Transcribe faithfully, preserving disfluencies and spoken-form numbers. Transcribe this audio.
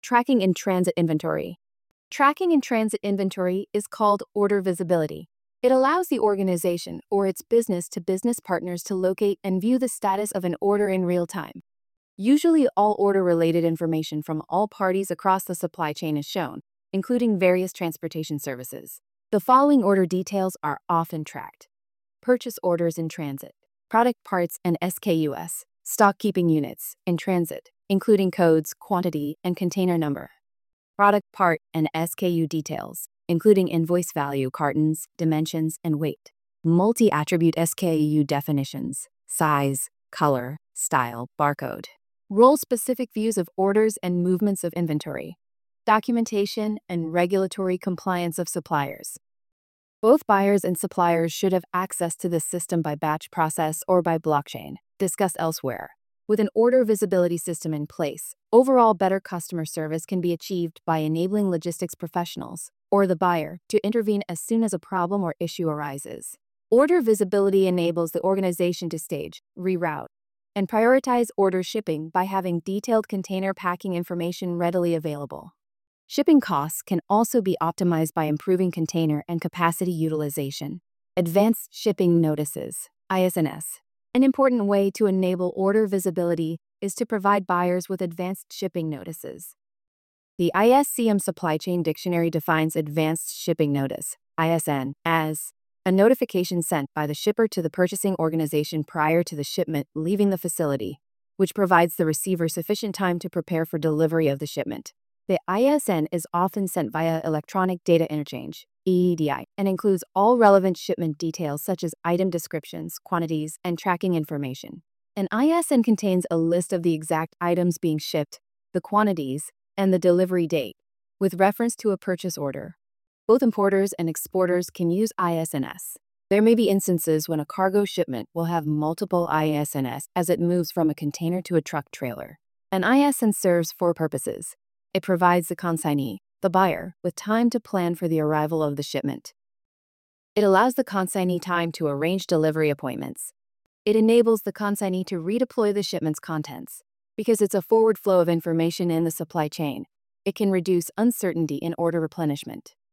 Tracking in transit inventory. Tracking in transit inventory is called order visibility. It allows the organization or its business-to-business partners to locate and view the status of an order in real time. Usually, all order-related information from all parties across the supply chain is shown, including various transportation services. The following order details are often tracked: purchase orders in transit, product parts and S K Us, stock keeping units in transit, including codes, quantity, and container number, product part and S K U details, including invoice value, cartons, dimensions, and weight, multi-attribute S K U definitions, size, color, style, barcode, role-specific views of orders and movements of inventory, documentation and regulatory compliance of suppliers. Both buyers and suppliers should have access to this system by batch process or by blockchain, discussed elsewhere. With an order visibility system in place, overall better customer service can be achieved by enabling logistics professionals, or the buyer, to intervene as soon as a problem or issue arises. Order visibility enables the organization to stage, reroute, and prioritize order shipping by having detailed container packing information readily available. Shipping costs can also be optimized by improving container and capacity utilization. Advanced Shipping Notices, I S N S. An important way to enable order visibility is to provide buyers with advanced shipping notices. The I S C M Supply Chain Dictionary defines Advanced Shipping Notice, I S N, as a notification sent by the shipper to the purchasing organization prior to the shipment leaving the facility, which provides the receiver sufficient time to prepare for delivery of the shipment. The I S N is often sent via Electronic Data Interchange, E E D I, and includes all relevant shipment details such as item descriptions, quantities, and tracking information. An I S N contains a list of the exact items being shipped, the quantities, and the delivery date, with reference to a purchase order. Both importers and exporters can use I S N S. There may be instances when a cargo shipment will have multiple I S N S as it moves from a container to a truck trailer. An I S N serves four purposes. It provides the consignee, the buyer, with time to plan for the arrival of the shipment. It allows the consignee time to arrange delivery appointments. It enables the consignee to redeploy the shipment's contents. Because it's a forward flow of information in the supply chain, it can reduce uncertainty in order replenishment.